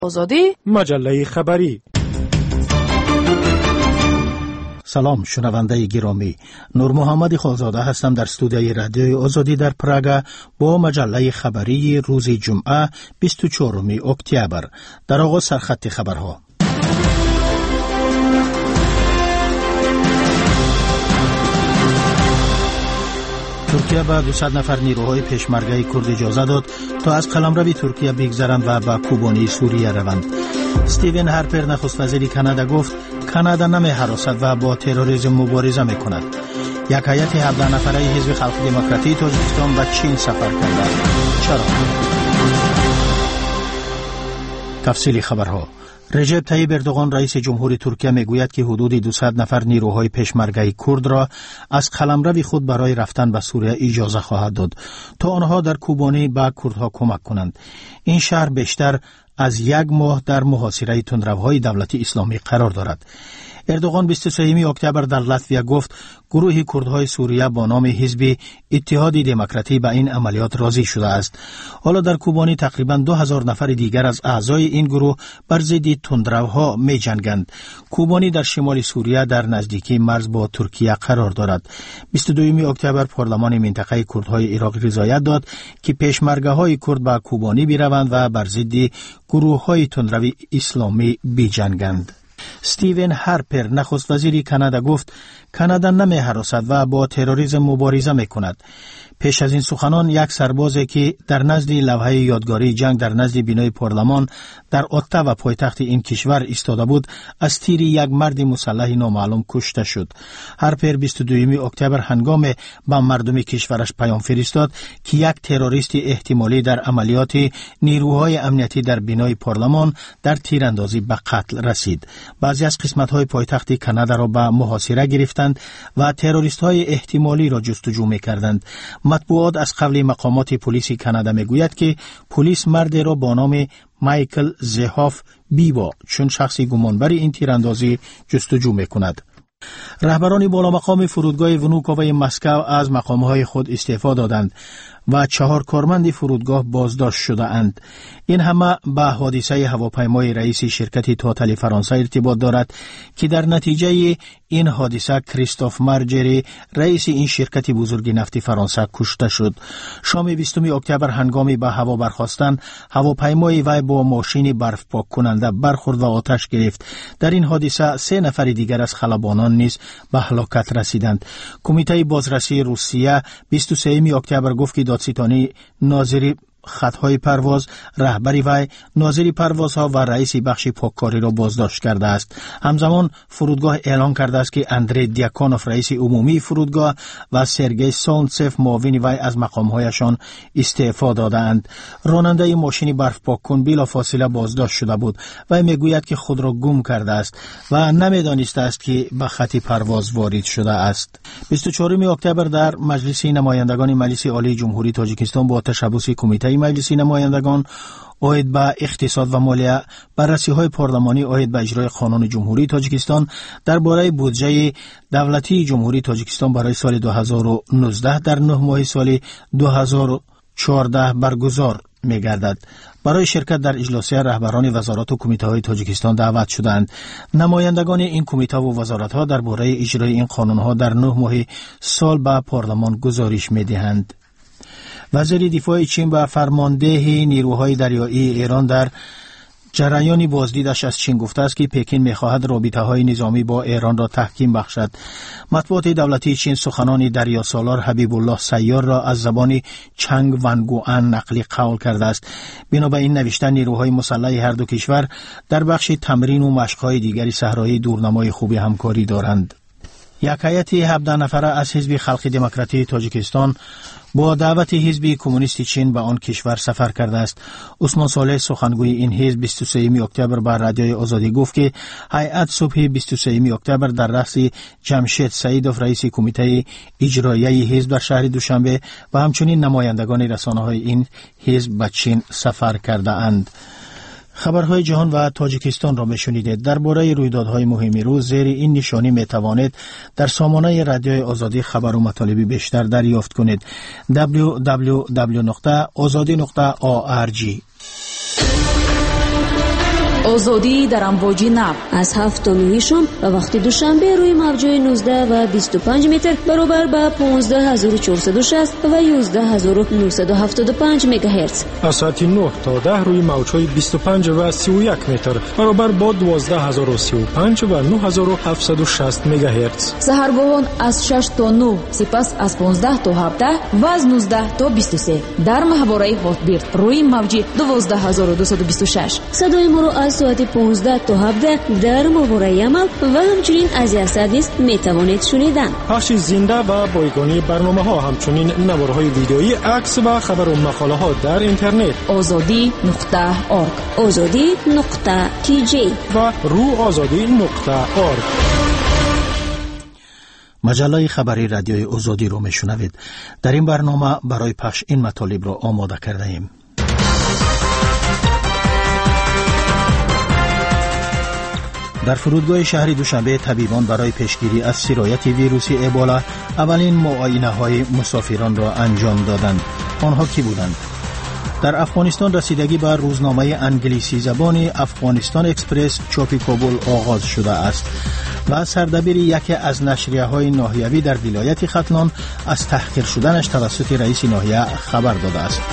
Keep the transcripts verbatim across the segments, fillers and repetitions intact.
آزادی مجله خبری. سلام شنونده گرامی، نور محمد خالزاده هستم در استودیوی رادیوی آزادی در پراگ با مجله خبری روز جمعه بیست و چهارم اکتبر. در آغاز سرخط خبرها. ترکیه به دویست نفر نیروهای پیشمرگه کرد اجازه داد تا از قلمرو ترکیه بگذرند و به کوبانی سوریه روند. استیون هارپر نخست وزیر کانادا گفت کانادا نمی هراسد و با تروریسم مبارزه می کند. یک هیئت هفده نفره حزب خلق دموکراتی تاجیکستان به چین سفر کرده. چرا؟ تفصیل خبرها. رجب طیب اردوغان رئیس جمهوری ترکیه میگوید که حدود دویست نفر نیروهای پیشمرگه کرد را از قلمرو خود برای رفتن به سوریه اجازه خواهد داد تا آنها در کوبانی به کردها کمک کنند. این شهر بیشتر از یک ماه در محاصره تندروهای دولت اسلامی قرار دارد. اردوغان بیست و سه اکتبر در لاتویا گفت گروه کردهای سوریه با نام حزب اتحاد دموکراتی به این عملیات راضی شده است. حالا در کوبانی تقریبا دو هزار نفر دیگر از اعضای این گروه بر ضد تندروها می جنگند. کوبانی در شمال سوریه در نزدیکی مرز با ترکیه قرار دارد. بیست و دو اکتبر پارلمان منطقه کردهای عراق رضایت داد که پیشمرگه های کرد به کوبانی بروند و بر ضد گروه های تندرو اسلامی بجنگند. استیون هارپر نخست وزیر کانادا گفت کانادا نمی هراسد و با تروریسم مبارزه می کند. پیش از این سخنان یک سربازی که در نزد لوحه یادگاری جنگ در نزد بینای پارلمان در اتاوا پایتخت این کشور ایستاده بود از تیر یک مرد مسلح نامعلوم کشته شد. هارپر بیست و دو اکتبر هنگام به مردم کشورش پیام فرستاد که یک تروریست احتمالی در عملیات نیروهای امنیتی در بینای پارلمان در تیراندازی به قتل رسید. بعضی از قسمت‌های پایتخت کانادا را به محاصره گرفتند و تروریست‌های احتمالی را جستجو می‌کردند. مطبوعات از قبل مقامات پلیس کانادا میگوید که پلیس مرد را با نام مایکل زهاف بیوا چون شخصی گمانبر این تیراندازی جستجو میکند. رهبران بالا مقام فرودگاه ونوکووی مسکو از مقامهای خود استعفا دادند و چهار کارمند فرودگاه بازداشت شده اند. این همه به حادثه هواپیمای رئیس شرکت توتال فرانسه ارتباط دارد که در نتیجه این حادثه کریستوف مارجری رئیس این شرکت بزرگ نفت فرانسه کشته شد. شام بیستم اکتبر هنگامی به هوا برخاستن هواپیمای وی با ماشین برف پاک کننده برخورد و آتش گرفت. در این حادثه سه نفر دیگر از خلبانان نیز به هلاکت رسیدند. کمیته بازرسی روسیه بیست و سه اکتبر گفت که دادستانی ناظری خطهای پرواز، رهبری وی، ناظری پروازها و رئیس بخش پاککاری را بازداشت کرده است. همزمان فرودگاه اعلان کرده است که اندری دیاکونوف رئیس عمومی فرودگاه و سرگئی سونتسف معاون وی از مقامهایشان استعفا دادند. راننده ماشین برف پاک کن بلافاصله بازداشت شده بود و میگوید که خود را گم کرده است و نمیدانسته است که به خط پرواز وارد شده است. بیست و چهارم اکتبر در مجلس نمایندگان مجلس عالی جمهوری تاجیکستان با تشبث کمیته مجلس نمایندگان عاید به اقتصاد و مالیه بررسی‌های پارلمانی عاید به اجرای قانون جمهوری تاجیکستان درباره بودجه دولتی جمهوری تاجیکستان برای سال دو هزار و نوزده در نه ماه سال دو هزار و چهارده برگزار می‌گردد. برای شرکت در اجلاس رهبران وزارات و کمیته‌های تاجیکستان دعوت شدند. نمایندگان این کمیته و وزارت‌ها درباره اجرای این قانون‌ها در نه ماه سال به پارلمان گزارش می‌دهند. وزیر دفاع چین به فرمانده نیروهای دریایی ایران در جریان بازدیدش از چین گفته است که پکین می‌خواهد رابطه‌های نظامی با ایران را تحکیم بخشد. مطبوعات دولتی چین سخنان دریاسالار حبیب الله سیار را از زبان چنگ ونگوئن نقلی قول کرده است. بنابراین نوشته نیروهای مسلح هر دو کشور در بخش تمرین و مشق‌های دیگری صحرای دورنمای خوبی همکاری دارند. یک هیئت هفده نفره از حزب خلق دموکراتی تاجیکستان با دعوت حزب کمونیست چین به آن کشور سفر کرده است. عثمان صالح سخنگوی این حزب بیست و سه اکتبر بر رادیوی آزادی گفت که هیئت صبح بیست و سه اکتبر در رأس جمشید سعیدوف رئیس کمیته اجرایی حزب در شهر دوشنبه و همچنین نمایندگان رسانه‌های این حزب به چین سفر کرده اند. خبرهای جهان و تاجیکستان را میشنیدید. درباره رویدادهای مهم روز زیر این نشانی میتوانید در سامانه رادیوی آزادی خبر و مطالب بیشتر دریافت کنید. دبلیو دبلیو دبلیو نقطه آزادی نقطه او آر جی. озодی در امواج نو از هفت تا نه شام و وقت دوشنبه روی موج‌های نوزده و بیست و پنج متر برابر با پانزده هزار و چهارصد و شصت و یازده هزار و نهصد و هفتاد و پنج مگاهرتز. از ساعت نه تا ده روی موج‌های بیست و پنج و سی و یک متر برابر با دوازده هزار و سی و پنج و نه هزار و هفتصد و شصت مگاهرتز. سحرگاهان از شش تا نه، سپس از پانزده تا هفده و از نوزده تا بیست و سه در ماهواره هاتبیرد روی موج دوازده هزار و دویست و بیست و شش. صدای ما را از ساعت پانزده تا هفده در ماهواره عمل و همچنین از یاسادیس می توانید شنیدن. پخش زنده و بایگانی برنامه ها، همچنین نوارهای ویدیویی، عکس و خبر و مقاله ها در اینترنت آزادی نقطه اورگ، آزادی نقطه تی جی و رو آزادی نقطه اورگ. مجله خبری رادیوی آزادی رو میشنوید. در این برنامه برای پخش این مطالب را آماده کرده ایم. در فرودگاه شهر دوشنبه طبیبان برای پیشگیری از سرایت ویروس ابولا اولین معاینه های مسافران را انجام دادند. آنها کی بودند؟ در افغانستان رسیدگی بر روزنامه انگلیسی زبان افغانستان اکسپرس چاپ کابل آغاز شده است و سردبیر یکی از نشریه های ناحیوی در ولایت ختلان از تحقیر شدنش توسط رئیس ناحیه خبر داده است.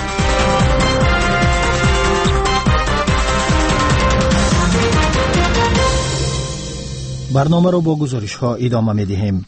برنامه را با گزارش ها ادامه می دهیم.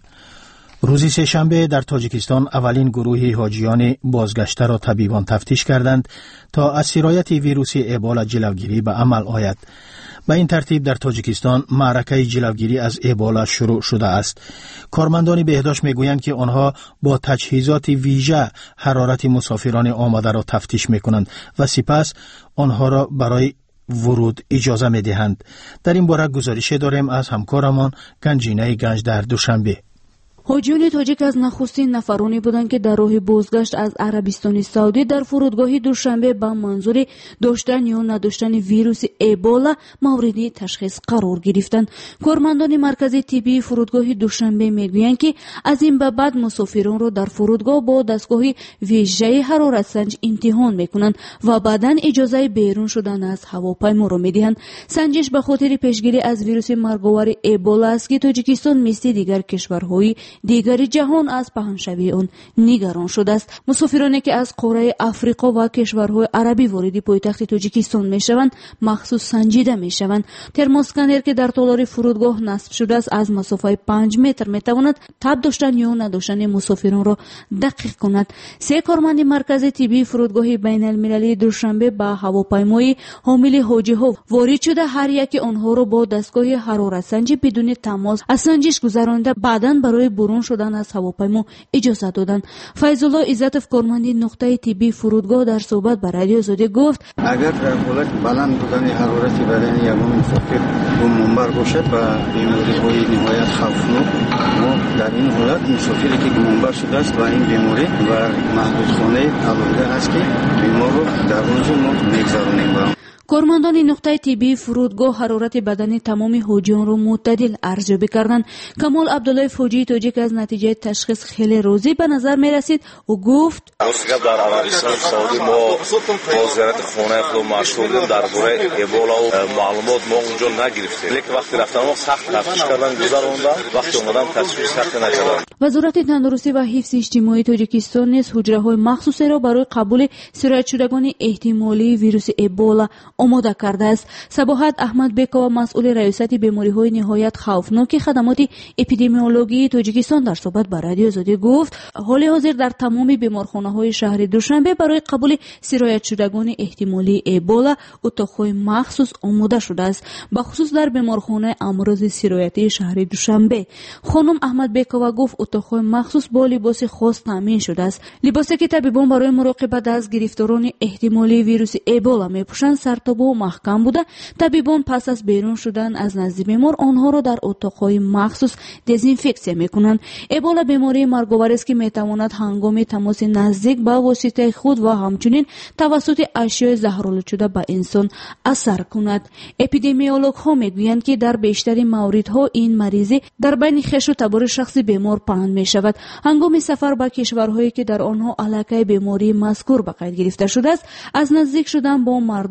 روز سه‌شنبه در تاجیکستان اولین گروه حاجیان بازگشته را طبیبان تفتیش کردند تا از سرایت ویروس ابولا جلوگیری به عمل آید. به این ترتیب در تاجیکستان معرکه جلوگیری از ابولا شروع شده است. کارمندان بهداشت میگویند که آنها با تجهیزات ویژه حرارت مسافران آمده را تفتیش میکنند و سپس آنها را برای ورود اجازه میدهند. در این باره گزارش داریم از همکارمان گنجینه گنج در دوشنبه. حاجیان تاجیک از نخستین نفرانی بودند که در راه بازگشت از عربستان سعودی در فرودگاه دوشنبه با منظور داشتن یا نداشتن ویروس ابولا مورد تشخیص قرار گرفتند. کارمندان مرکز طبی فرودگاه دوشنبه میگویند که از این به بعد مسافران را در فرودگاه با دستگاه ویژه حرارت سنج امتحان میکنند و بعداً اجازه بیرون شدن از هواپیما را میدهند. سنجش به خاطر پیشگیری از ویروس مرگاور ابولا است که تاجیکستان مثل دیگر کشورهای دیگر جهان از پهنشوی آن نگران شده است. مسافرانی که از قاره افریقا و کشورهای عربی وارد پایتخت تاجیکستان میشوند مخصوص سنجیده میشوند. ترموسکانر که در تالار فرودگاه نصب شده است از مسافت پنج متر میتواند تب داشتن یا نداشتن مسافران را دقیق کند. سه کارمند مرکز طبی فرودگاه بین المللی دوشنبه با هواپیمای حامل حاجی‌ها وارد شده هر یک آنها را با دستگاه حرارت سنجی بدون تماس از سنجش گذرانده بعداً برای برون شدن از هواپیما اجازه دادند. فیض الله عزتов کارمند نقطه طبی فرودگاه در صحبت با رادیو آزادی گفت اگر در حالت بلند بودن حرارت بدن یک مسافر دو منبر باشد و بیماری‌های نهایت خوفناک، ما در این حالت مسافری که منبر شده است و این بیماری و محدودخانه علاقه است که بیمار رو در اونجا ما میگذارونیم. کارمندان نقطه طبی فرودگاه حرارت بدن تمام حاجیان را معتدل ارزیابی کردند. کمال عبدالله فوجی تاجیک از نتیجه تشخیص خیلی راضی به نظر می رسید و گفت در عربستان سعودی ما با وزارت خانه خود مشغول بودیم درباره ابولا و معلومات ما اونجا نگرفتیم، لیکن وقتی رفتم ما سخت تفتیش کردن گذروندن، وقتی اومدم تشخیص سخت نکردن. وزارت تندرستی و حفظ اجتماعی تاجیکستان نیز حجره های مخصوصی را برای قبول سرایت شدگان احتمالی ویروس ابولا آماده کرده است. صباحت احمد بیکوا مسئول ریاست بیماری‌های نهایت خوفناک خدمات اپیدمیولوژی تاجیکستان در صحبت با رادیو آزادی گفت حال حاضر در تمام بیمارخانه‌های شهر دوشنبه برای قبول سرایت شدگان احتمالی ابولا اتاق‌های مخصوص آماده شده است، به خصوص در بیمارخانه امراض سرایتی شهر دوشنبه. خانم احمد بیکوا گفت اتاق‌های مخصوص با لباس خاص تامین شده است. لباسی که طبیبان برای مراقبت از گرفتاران احتمالی ویروس ابولا می‌پوشند سرتابه و محکم بوده. طبیبان پس از بیرون شدن از نزد بیمار آنها را در اتاق‌های مخصوص دزینفکسیون می‌کنند. ابولا بیماری مرگاور است که می‌تواند هنگام تماس نزدیک با واسطه خود و همچنین توسط اشیاء زهرآلود شده به انسان اثر کند. اپیدمیولوژها می‌گویند که در بیشتر موردها این مریضی در بین خویش و تبار شخص بیمار پنهان می‌شود. هنگام سفر به کشورهایی که در آنها علاقه بیماری مذکور به قید گرفته شده است، از نزدیک شدن با مردم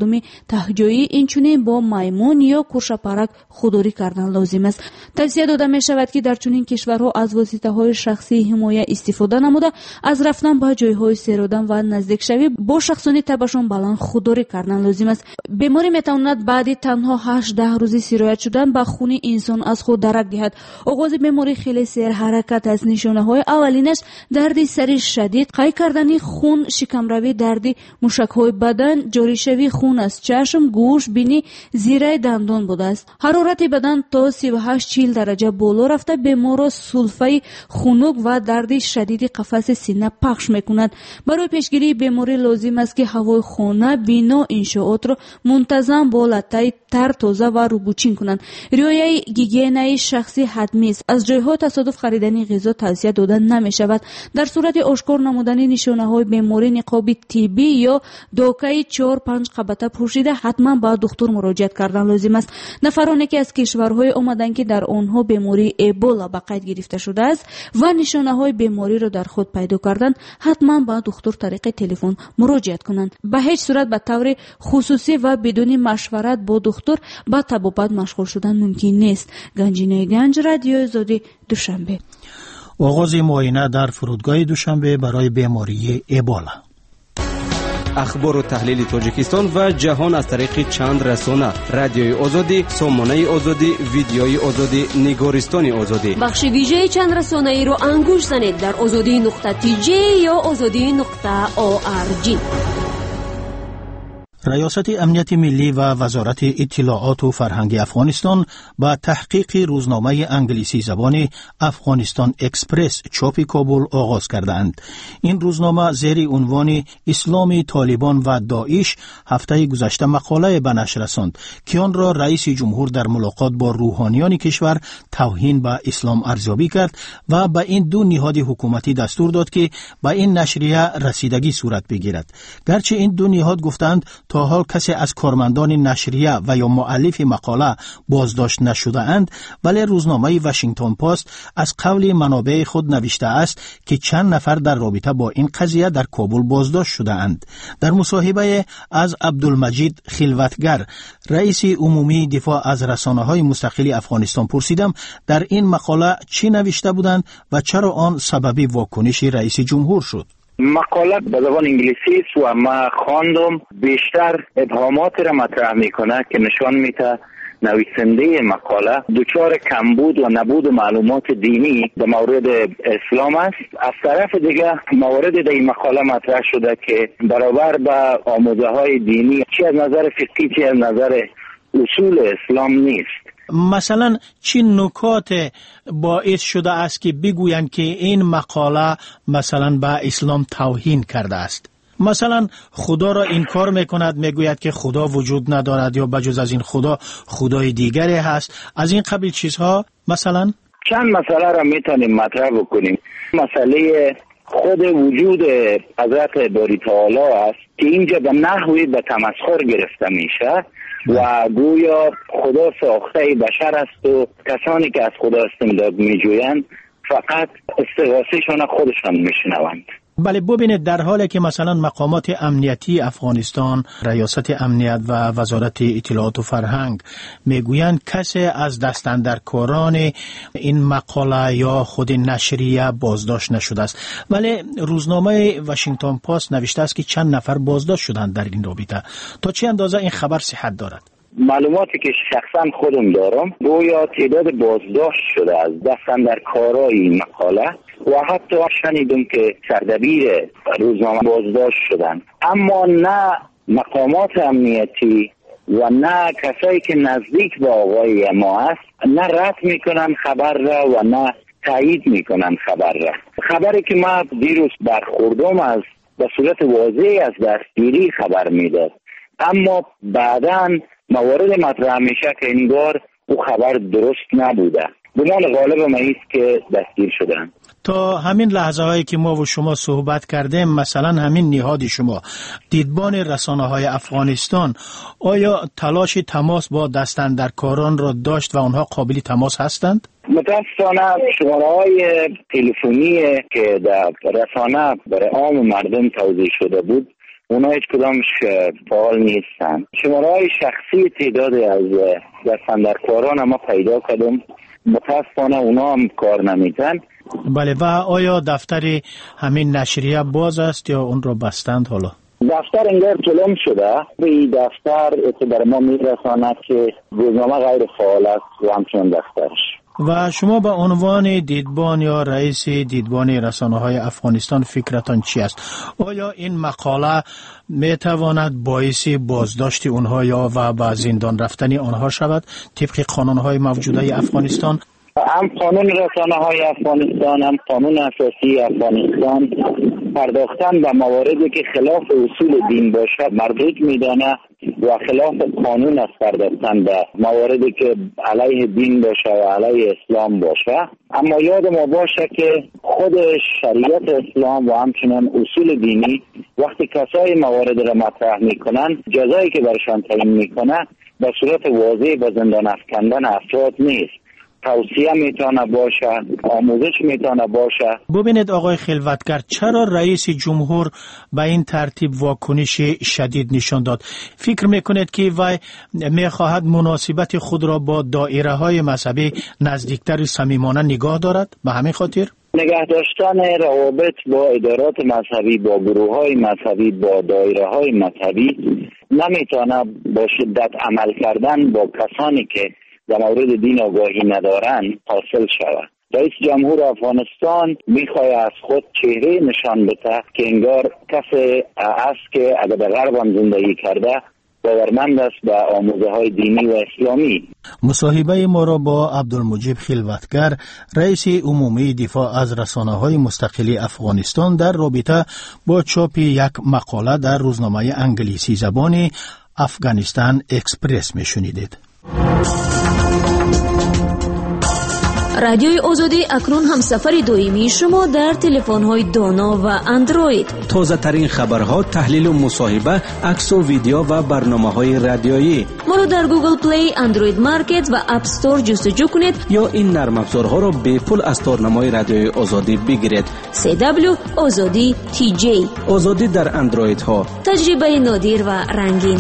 таҳҷоӣ инчунин бо маймун ё куршапарак худдорӣ кардан лозим аст. тавсия дода мешавад ки дар чунин кишварҳо аз воситаҳои шахсии ҳимоя истифода намуда аз рафтан ба ҷойҳои серодан ва наздикшавӣ бо шахсони табашон баланд худдорӣ кардан лозим аст. беморӣ метавонад баъди танҳо ҳашт даҳ рӯзи сироят шудан ба хуни инсон аз худ дарак диҳад. оғози беморӣ хеле серҳаракат аст. нишонаҳои аввалинаш дарди сари шадид, қай кардани хун, шикамравӣ, дарди мушакҳои бадан, ҷоришавии хун аз чашм, гӯш, бинӣ, зираи дандон будааст. ҳарорати бадан то сиву ҳашт чил дараҷа боло рафта беморро сулфаи хунук ва дарди шадиди қафаси сина пахш мекунад. барои пешгирии беморӣ лозим аст ки ҳавои хона, бино, иншоотро мунтазам бо латтаи тар, тоза ва рӯбучин кунанд. риояи гигиенаи шахсӣ ҳатмӣ аст. аз ҷойҳо тасодуф харидани ғизо тавсия дода намешавад. дар сурати ошкор намудани нишонаҳои беморӣ ниқоби тиббӣ ё докаи чор панҷ қабата пӯшида ҳатман ба духтур муроҷиат кардан лозим аст. нафароне ки аз кишварҳое омаданд ки дар онҳо бемории эбола ба қайд гирифта шудааст ва нишонаҳои бемориро дар худ пайдо карданд, ҳатман ба духтур тариқи телефон муроҷиат кунанд. ба ҳеҷ сурат ба таври хусусӣ ва бидуни машварат бо духтур ба табобат машғул шудан мумкин нест. Ганҷинаи Ганҷ, Радиои Озодӣ, Душанбе. оғози муоина дар фурудгоҳи Душанбе барои бемории эбола. ахбору таҳлили Тоҷикистон ва ҷаҳон аз тариқи чанд расона: Радиои Озодӣ, Сомонаи Озодӣ, Видеои Озодӣ, Нигористони Озодӣ. бахши вижеи чанд расонаиро ангӯш занед дар озодӣ нуқта ти ҷей ё озодӣ нуқта о ар ҷи. риёсати амнияти миллӣ ва вазорати иттилооту фарҳанги Афғонистон ба таҳқиқи рӯзномаи англисӣ забони Афғонистон Экспресс чопи Кобул оғоз кардаанд. ин рӯзнома зери унвони Исломи Толибон ва Доиш ҳафтаи гузашта мақолае ба нашр расонд ки онро раиси ҷумҳур дар мулоқот бо рӯҳониёни кишвар тавҳин ба ислом арзёбӣ кард ва ба ин ду ниҳоди ҳукуматӣ дастур дод ки ба ин нашрия расидагӣ сурат бигирад. гарчи ин ду ниҳод гуфтанд تا حال کسی از کارمندان نشریه و یا مؤلف مقاله بازداشت نشده‌اند، ولی روزنامه واشنگتن پست از قول منابع خود نوشته است که چند نفر در رابطه با این قضیه در کابل بازداشت شده‌اند. در مصاحبه از عبدالمجید خلوتگر، رئیس عمومی دفاع از رسانه‌های مستقل افغانستان پرسیدم در این مقاله چی نوشته بودند و چرا آن سبب واکنش رئیس جمهور شد. مقاله به زبان انگلیسی است و ما خواندم. بیشتر ابهامات را مطرح میکنه که نشان میده نویسنده مقاله دچار کمبود و نبود معلومات دینی در مورد اسلام است. از طرف دیگه موارد در این مقاله مطرح شده که برابر به آموزه های دینی چی از نظر فقهی چی از نظر اصول اسلام نیست. مثلا چی نکات باعث شده است که بگویند که این مقاله مثلا به اسلام توهین کرده است؟ مثلا خدا را انکار میکند، میگوید که خدا وجود ندارد یا بجز از این خدا خدای دیگری هست، از این قبیل چیزها. مثلا چند مسئله را میتونیم مطرح بکنیم. مسئله خود وجود حضرت باری تعالی است که اینجا به نحوی به تمسخر گرفته میشه و گویا خدا ساخته بشر است و کسانی که از خدا استمداد میجویند فقط استغاثه‌شان خودشان میشنوند. بله، ببینید در حالی که مثلا مقامات امنیتی افغانستان، ریاست امنیت و وزارت اطلاعات و فرهنگ میگویند کسی از دستاندرکاران این مقاله یا خود نشریه بازداشت نشده است، ولی روزنامه واشنگتن پست نوشته است که چند نفر بازداشت شدند در این رابطه. تا چه اندازه این خبر صحت دارد؟ معلوماتی که شخصا خودم دارم گویا تعداد بازداشت شده از دستاندرکارای مقاله و حتی شنیدم که سردبیر روزنامه بازداشت شدن، اما نه مقامات امنیتی و نه کسایی که نزدیک به آقای ما است نه رد میکنن خبر را و نه تایید میکنن خبر را. خبری که ما دیروز برخوردم از به صورت واضحی از دستگیری خبر میداد، اما بعداً موارد مطرح میشه که انگار او خبر درست نبوده. گمان غالب ما است که دستگیر شدن. تا همین لحظه هایی که ما و شما صحبت کردیم، مثلا همین نهاد شما دیدبان رسانه های افغانستان آیا تلاش تماس با دستاندرکاران را داشت و آنها قابل تماس هستند؟ متاسفانه شماره های تلفنی که در رسانه برای عام مردم توزیع شده بود اونا هیچ کدامش فعال نیستن. شماره های شخصی تعدادی از دستاندرکاران ما پیدا کردم، متاسفانه اونا هم کار نمیتن. بله، و آیا دفتر همین نشریه باز است یا اون رو بستند؟ حالا دفتر انگار چلم شده. به دفتر اعتبار ما میرساند که روزنامه غیر فعال است و همچنان دفترش. و شما به عنوان دیدبان یا رئیس دیدبان رسانه‌های افغانستان فکرتان چی است؟ آیا این مقاله میتواند باعث بازداشت اونها یا و به زندان رفتن آنها شود طبق قانون‌های موجوده افغانستان؟ هم قانون رسانه‌های افغانستان، هم قانون اساسی افغانستان پرداختن به مواردی که خلاف اصول دین باشد مردود میدانه و خلاف قانون است پرداختن به مواردی که علیه دین باشه و علیه اسلام باشه. اما یاد ما باشه که خود شریعت اسلام و همچنان اصول دینی وقتی کسای موارد را مطرح میکنن، جزایی که برشان تعیین میکنه به صورت واضح به زندان افکندن افراد نیست، توصیه میتونه باشه، آموزش میتونه باشه. ببینید آقای خلوتگر، چرا رئیس جمهور به این ترتیب واکنش شدید نشان داد؟ فکر میکنید که وی میخواهد مناسبت خود را با دایره های مذهبی نزدیکتر صمیمانه نگاه دارد؟ به همین خاطر نگه داشتن روابط با ادارات مذهبی، با گروه های مذهبی، با دایره های مذهبی نمیتونه با شدت عمل کردن با کسانی که در مورد دین آگاهی ندارن حاصل شود. رئیس جمهور افغانستان میخواد از خود چهره نشان بده که انگار کسی است که اگر در غرب هم زندگی کرده باورمند است به آموزه های دینی و اسلامی. مصاحبه ما را با عبدالمجید خلوتگر، رئیس عمومی دفاع از رسانه‌های مستقلی افغانستان، در رابطه با چاپ یک مقاله در روزنامه انگلیسی زبانی افغانستان اکسپرس میشنیدید. رادیوی آزادی اکنون هم سفر دائمی شما در تلفن‌های دانا و اندروید. تازه ترین خبرها، تحلیل و مصاحبه، عکس و ویدیو و برنامه‌های رادیویی. ما رو در گوگل پلی، اندروید مارکت و اپ استور جستجو کنید یا این نرم افزارها را به پول از تارنمای رادیوی آزادی بگیرید. سی دبلیو آزادی تی جی. آزادی در اندروید ها. تجربه نادر و رنگین.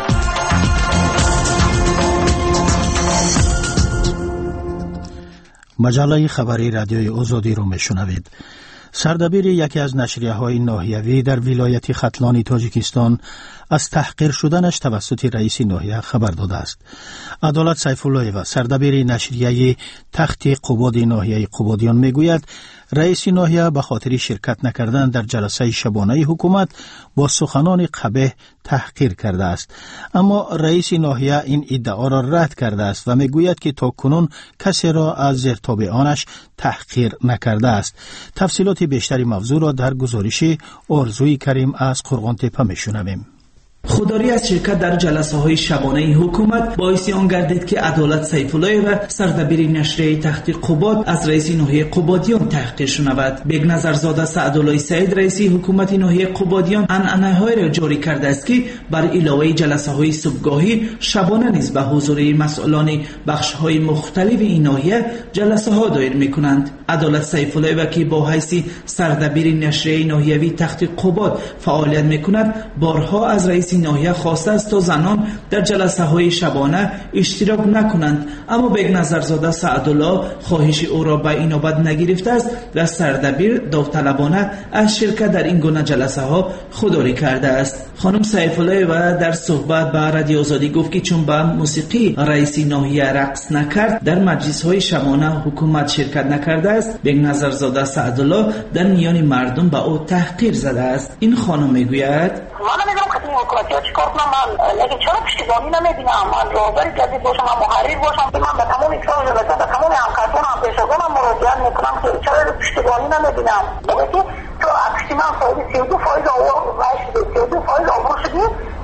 مجله خبری رادیوی آزادی رو میشنوید. سردبیر یکی از نشریه‌های ناحیوی در ولایت ختلان تاجیکستان از تحقیر شدنش توسط رئیس ناحیه خبر داده است. عدالت سیف‌اللهیو، سردبیر نشریه تخت قباد ناحیه قبادیان، میگوید رئیس ناحیه به خاطر شرکت نکردن در جلسه شبانه حکومت با سخنان قبیح تحقیر کرده است. اما رئیس ناحیه این ادعا را رد کرده است و میگوید که تاکنون کسی را از زیرتاب آنش تحقیر نکرده است. تفصیلات بیشتری موضوع را در گزارش آرزوی کریم از قرغانتپه میشنویم. خودداری از شرکت در جلسه های شبانه حکومت باعث آن گردید که عدالت سیف‌اللهیو و سردبیر نشریه تخت قباد از رئیس ناحیه قبادیان تحقیر شنود. بگنظرزاده سعدالله سعید، رئیس حکومت ناحیه قبادیان، عنعنه‌های را جاری کرده است که بر علاوه جلسه های صبحگاهی، شبانه نیز به حضور مسئولان بخش های مختلف این ناحیه جلسه ها دایر می‌کنند. عدالت سیف‌اللهیو که با حیث سردبیر نشریه ناحیوی تخت قباد فعالیت می‌کند، بارها از رئیس ناحیه خواسته است تا زنان در جلسه های شبانه اشتراک نکنند، اما بگنظرزاده سعدالله خواهش او را به اینابت نگرفته است و سردبیر داوطلبانه از شرکت در این گونه جلسه ها خودداری کرده است. خانم سیف‌اللهیو در صحبت با رادیو آزادی گفت که چون به موسیقی رئیس ناحیه رقص نکرد، در مجلس های شبانه حکومت شرکت نکرده است. بگنظرزاده سعدالله در میان مردم به او تحقیر زده است. این خانم میگوید: من نمیدونم خدمت حکومتی ها چیکار کنم، من لیکن چرا پشتیبانی نمیبینم؟ من راهبر جدید باشم، من محرر باشم، من به تمام اکرام جلسه به تمام همکارانم پیشگانم مراجعت میکنم که چرا پشتیبانی نمیبینم؟ بگه تو اکسی من فایده سی و دو فایز آور شدی، سی و دو فایز آور شدی،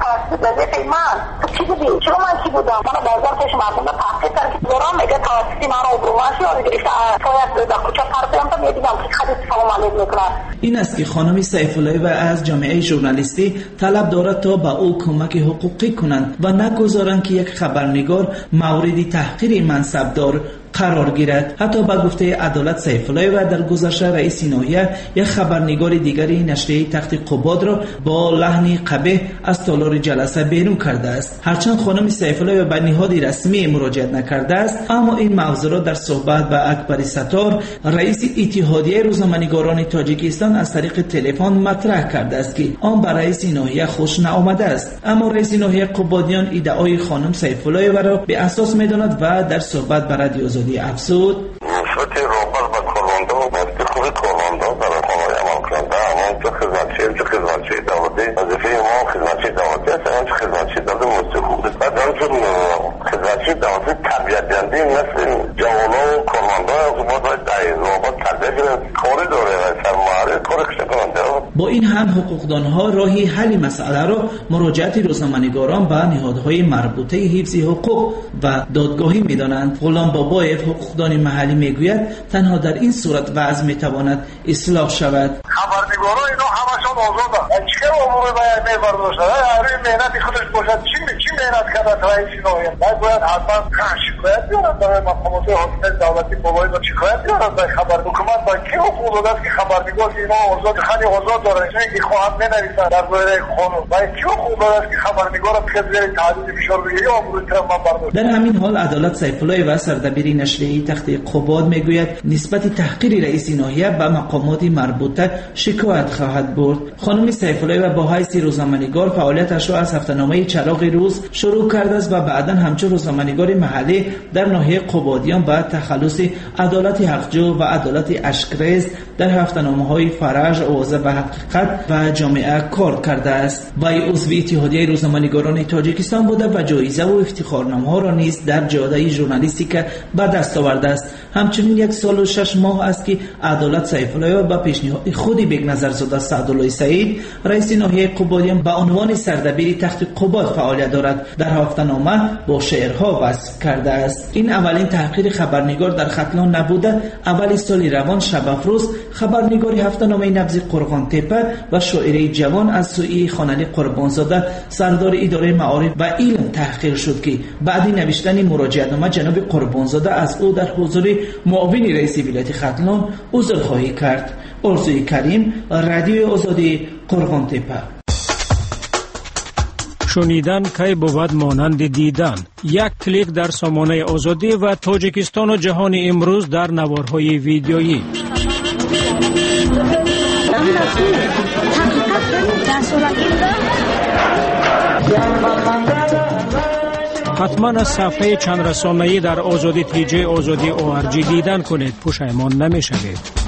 توسط وزیر من تو چی بودی؟ چرا من چی بودم؟ من بازار پیش مردم تحقیق کرد که دوران میگه توسط من ابرومش یاد گرفته شاید در کوچه پرتیم تا میدیدم که خدیث سلام علیک میکنن. این است که خانم سیف‌الله و از جامعه ژورنالیستی طلب دارد تا به او کمک حقوقی کنند و نگذارند که یک خبرنگار موردی تحقیر منصبدار قرار گیرد. حتی با گفته عدالت سیف‌الله و در گذشته رئیس ناحیه یک خبرنگار دیگری نشریه تخت قباد را با لحنی قبیح از تالار جلسه بیرون کرده است. هرچند خانم سیف‌الله به نهادی رسمی مراجعه نکرده است، اما این موضوع را در صحبت با اکبر ستار رئیس اتحادیه روزنامه‌نگاران تاجیکستان از طریق تلفن مطرح کرده است که آن به رئیس ناحیه خوش نآمده است. اما رئیس ناحیه قبادیان ادعای خانم سیف‌الله را به اساس می‌داند و در صحبت با رادیو آزادی افزود: نسبت رابط با کرونده و مستی خود کرونده در خانه‌های عمل کننده اما چه خدمتچی چه خدمتچی دولتی وظیفه ما خدمتچی دولتی است، اما چه خدمتچی دولتی مستی خوده و در چون خدمتچی دولتی تربیت دهنده مثل جوانا و کرونده از ما باید در رابط تربیت کاری داره و سرمایه کارش کننده. با این هم حقوقدانها راهی حل مسئله را مراجعت روزنامه‌نگاران به نهادهای مربوطه حفظ حقوق و دادگاهی می‌دانند. غلام بابایف حقوقدان محلی میگوید تنها در این صورت وضع میتواند اصلاح شود. خبرنگاران اینا همشون آزادن. چه امور باید می‌برداشتن؟ هر مهنتی خودش باشد. چی چی مهنت کرده رئیس ناحیه؟ باید حتما شکایت بیارن برای مقامات حاکمیت دولتی بابای با شکایت بیارن برای خبر. حکومت با کی حقوق داده که خبرنگار اینا آزاد خیلی آزاد داره. چه خواهد ننویسن در باره قانون. باید کی حقوق داده که خبرنگار بخواد زیر تهدید فشار بگیره یا امور ترام برداشت. در همین حال عدالت سیف‌الله و سردبیر نشریه تخت قباد میگوید نسبت تحقیر رئیس ناحیه به مقامات مربوطه شکایت خواهد برد. خانم سیف‌الله و با حیث روزنامه‌نگار فعالیتش را از هفته‌نامه چراغ روز شروع کرده است و بعداً همچون روزنامه‌نگار محلی در ناحیه قبادیان با تخلص عدالت حقجو و عدالت اشکریز در هفته‌نامه‌های فرج، اوضاع و حقیقت و جامعه کار کرده است. وی عضو اتحادیه روزنامه‌نگاران تاجیکستان بوده و جایزه و افتخارنامه‌ها را نیز در جاده ژورنالیستیک به دست آورده است. همچنین یک سال و شش ماه است که عدالت سیف‌الله با پیشنهاد خودی بیگ نظرزاده سعدالله سعید رئیس ناحیه قبادیان به عنوان سردبیر تخت قباد فعالیت دارد در هفته‌نامه با شعرها وصف کرده است. این اولین تحقیر خبرنگار در ختلان نبوده. اول سال روان شب افروز خبرنگار هفته‌نامه نبض قرغان تپه و شاعره جوان از سوی خواننده قربانزاده سردار اداره معارف و علم تحقیر شد که بعد نوشتن مراجعه‌نامه جناب قربانزاده از او در حضور معاون رئیس ولایت ختلان عذرخواهی کرد. ارزوی کریم، رادیو آزادی، قرغان تپه. شنیدن کی بود مانند دیدن. یک کلیک در سامانه آزادی و تاجیکستان و جهان امروز در نوارهای ویدیویی. حتما از صفحه چند رسانه‌ای در آزادی تی جی آزادی او آر جی دیدن کنید، پشیمان نمی‌شوید.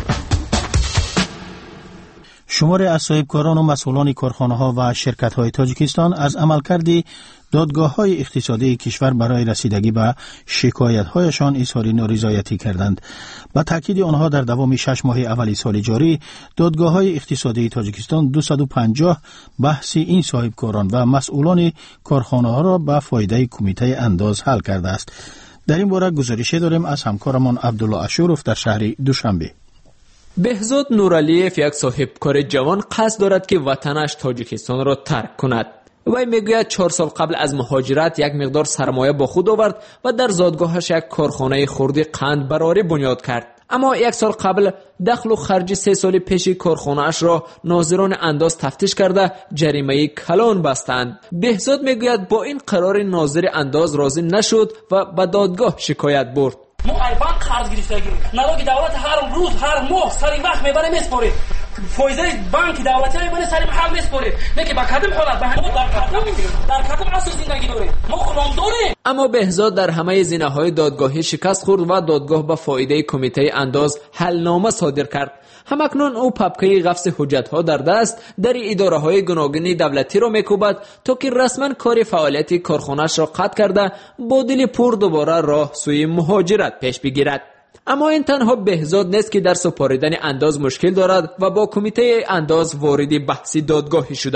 شمار از صاحبکاران و مسئولان کارخانه‌ها و شرکت‌های تاجیکستان از عملکرد دادگاه‌های اقتصادی کشور برای رسیدگی به شکایت‌هایشان اظهار نارضایتی کردند. با تاکید آنها در دوام شش ماه اولی سال جاری دادگاه‌های اقتصادی تاجیکستان دویست و پنجاه بحث این صاحبکاران و مسئولان کارخانه‌ها را به فایده کمیته انداز حل کرده است. در این باره گزارشی داریم از همکارمان عبدالله اشوروف در شهر دوشنبه. بهزاد نورعلیف یک صاحبکار جوان قصد دارد که وطنش تاجیکستان را ترک کند. وی میگوید چهار سال قبل از مهاجرت یک مقدار سرمایه با خود آورد و در زادگاهش یک کارخانه خردی قند براری بنیاد کرد. اما یک سال قبل دخل و خرج سه سال پیش کارخانه‌اش را ناظران انداز تفتیش کرده جریمه کلان بستند. بهزاد میگوید با این قرار ناظر انداز راضی نشد و به دادگاه شکایت برد. ما ایوان قرض گرفتگی налоги دولت هر روز هر ماه سری وقت میبره میسپاره فایده بانک دولتی میبره سری محل میسپاره نه که با کدام حالت به همون در کدام در کدام اصل زندگی داره ما خودمون داریم. اما بهزاد در همه زینه‌های دادگاهی شکست خورد و دادگاه با فایده کمیته انداز حلنامه صادر کرد. همکنون او پاپکه قفس حجت‌ها در دست در اداره‌های گوناگون دولتی را میکوبد تا که رسما کار فعالیت کارخانه‌اش را قطع کرده با دل پر دوباره راه سوی مهاجرت پیش بگیرد. اما این تنها بهزاد نیست که در سپاریدن انداز مشکل دارد و با کمیته انداز وارد بحث دادگاهی شده است.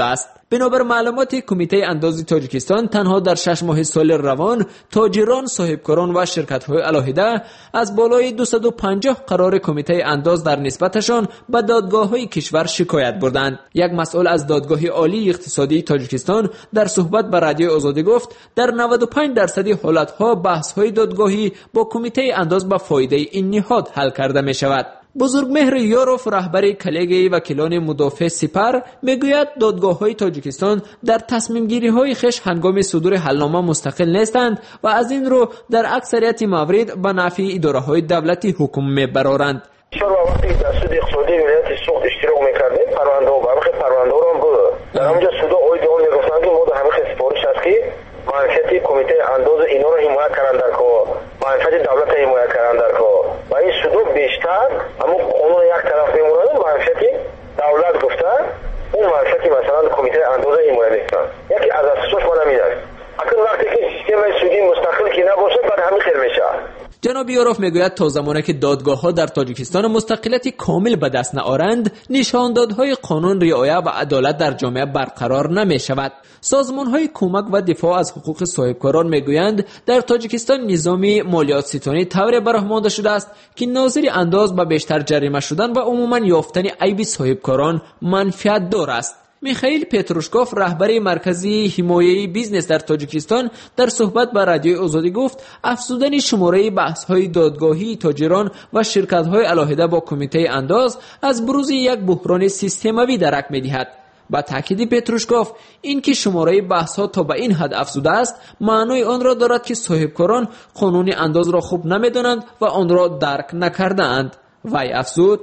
بنابر معلومات کمیته انداز تاجیکستان تنها در شش ماه سال روان تاجران، صاحبکاران و شرکت‌های علاهده از بالای دویست و پنجاه قرار کمیته انداز در نسبتشان به دادگاه‌های کشور شکایت بردند. یک مسئول از دادگاه عالی اقتصادی تاجیکستان در صحبت با رادیوی آزادی گفت در نود و پنج درصد حالت‌ها بحث‌های دادگاهی با کمیته انداز به فایده این نهاد حل کرده می‌شود. بزرگمهر یاروف، رهبر کلیگه وکیلان مدافع سپر، میگوید دادگاه‌های تاجیکستان در تصمیم گیری‌های خویش هنگام صدور حلنامه مستقل نیستند و از این رو در اکثریت موارد به نفع اداره‌های دولتی حکم میبرند. چرا وقتی دستور اقتصادی ولایت سوخت اشتراک می‌کردیم پرونده و برخی پرونده رو هم بود در همونجا سودا اوی دیون میگفتند که ما در همه سفارش هست که منفعت کمیته انداز اینا رو حمایت کردن در که منفعت دولت حمایت کردن در که و این سودا بیشتر اما قانون یک طرف میمونه منفعت دولت گفته اون منفعت مثلا کمیته انداز حمایت میکنن یکی از اساسش ما نمیاد اگر وقتی که سیستم سودی مستقل که نباشه بعد همین خیلی میشه. جناب یاروف میگوید تا زمانی که دادگاه‌ها در تاجیکستان مستقلیت کامل به دست نآورند، نشاندادهای قانون، رعایت و عدالت در جامعه برقرار نمی‌شود. سازمان‌های کمک و دفاع از حقوق صاحبکاران میگویند در تاجیکستان نظام مالیات ستانی طوری برآورده شده است که ناظر انداز به بیشتر جریمه شدن و عموماً یافتن عیب صاحبکاران منفعت دار است. میخائیل پتروشکوف، رهبر مرکزی حمایه بیزنس در تاجیکستان، در صحبت با رادیوی آزادی گفت افزودن شماره بحث‌های دادگاهی تاجران و شرکت‌های علاهده با کمیته انداز از بروز یک بحران سیستموی درک می‌دهد. با تاکید پتروشکوف این که شماره بحث‌ها تا به این حد افزوده است معنای آن را دارد که صاحبکاران قانون انداز را خوب نمی‌دانند و آن را درک نکرده‌اند. وی افزود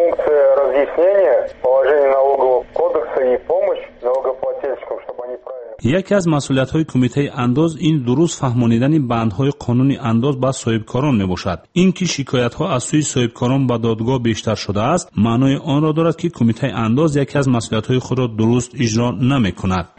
یکی از مسئولیت‌های کمیته انداز این درست فهمانیدن بندهای قانون انداز به صاحبکاران میباشد. این که شکایت‌ها از سوی صاحبکاران به دادگاه بیشتر شده است معنای آن را دارد که کمیته انداز یکی از مسئولیت‌های خود را درست اجرا نمی‌کند.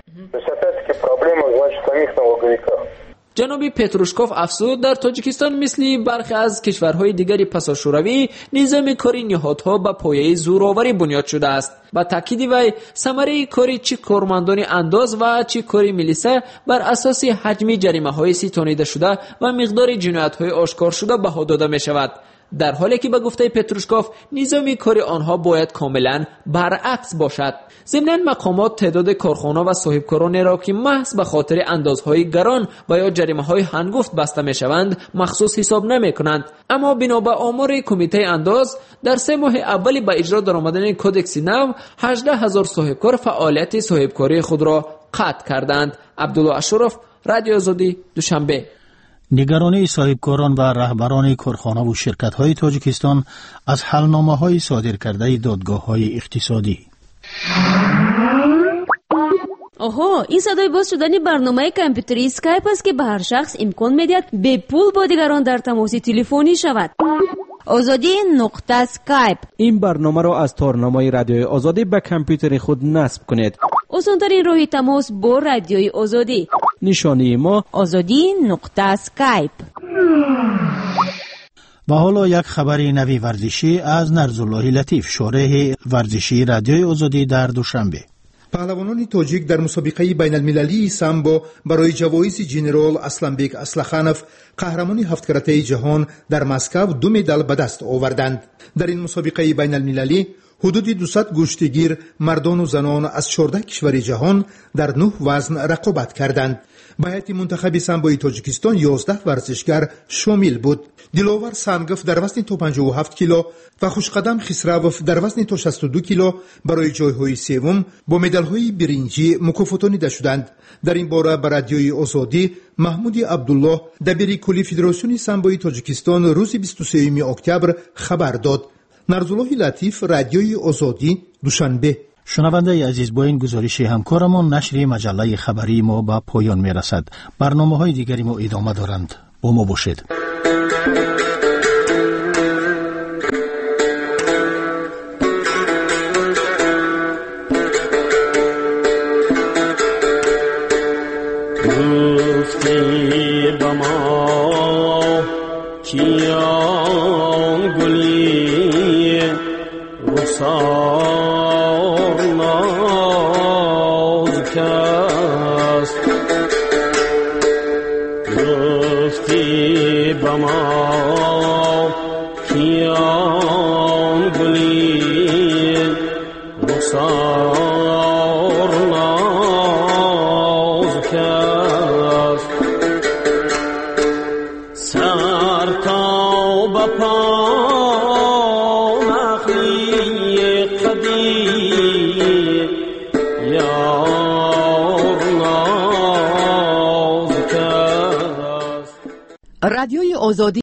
جناب پتروشکوف افزود در تاجیکستان مثل برخی از کشورهای دیگری پساشوروی نظام کاری نهادها به پایه زورآوری بنیاد شده است. با تاکید وی ثمره کاری چه کارمندان انداز و چه کاری ملیسه بر اساس حجم جریمه‌های ستانیده شده و مقدار جنایت‌های آشکار شده بها داده می‌شود، در حالی که به گفته پتروشکوف نظام کاری آنها باید کاملا برعکس باشد. ضمناً مقامات تعداد کارخانه و صاحبکاران را که محض به خاطر اندازهای گران و یا جریمه‌های هنگفت بسته می‌شوند مخصوص حساب نمی‌کنند. اما بنا به آمار کمیته انداز در سه ماه اولی به اجرا درآمدن کدکس نو هجده هزار صاحبکار فعالیت صاحبکاری خود را قطع کردند. عبدالله اشرف، رادیو آزادی، دوشنبه. نگرانی صاحبکاران و رهبران کارخانه و شرکت‌های تاجیکستان از حلنامه‌های صادر کرده دادگاه‌های اقتصادی. آها، این صدای باز شدن برنامه کامپیوتری اسکایپ است که به هر شخص امکان می‌دهد به پول با دیگران در تماس تلفنی شود. آزادی نقطه اسکایپ. این برنامه را از تارنامه رادیوی آزادی به کامپیوتر خود نصب کنید. آسان‌ترین راه تماس با رادیوی آزادی. نشانی ما آزادی نقطه اسکایپ. و حالا یک خبر نوی ورزشی از نرزالله لطیف، شارح ورزشی رادیوی آزادی در دوشنبه. پهلوانان تاجیک در مسابقه بین المللی سامبو برای جوایز جنرال اسلانبek اسلخانوف قهرمانی هفت کرته جهان در مسکو دو مدال به دست آوردند. در این مسابقه بین المللی حدود دویست گشتگیر مردان و زنان از چهارده کشور جهان در نه وزن رقابت کردند. به هیئت منتخب سامبوی تاجیکستان یازده ورزشگر شامل بود. دلاور سانگف در وزن تا پنجاه و هفت کیلو و خوشقدم خسروف در وزن تا شصت و دو کیلو برای جایهای سوم با مدال‌های برنجی مکافاتانیده شدند. در این باره به رادیوی آزادی محمود عبدالله دبیر کلی فدراسیون سامبوی تاجیکستان روز بیست و سوم اکتبر خبر داد. نرزالله لطیف، رادیوی آزادی، دوشنبه. شنونده عزیز، با این گزارش همکارمان نشر مجله خبری ما به پایان می رسد. برنامه های دیگری ما ادامه دارند. با ما باشید. گفتی با ما کیان گلی رخسار ناز بما کیان گلی رخسار ناز کرد سر تا بپا نخلی قدیم یار ناز کرد. رادیوی آزادی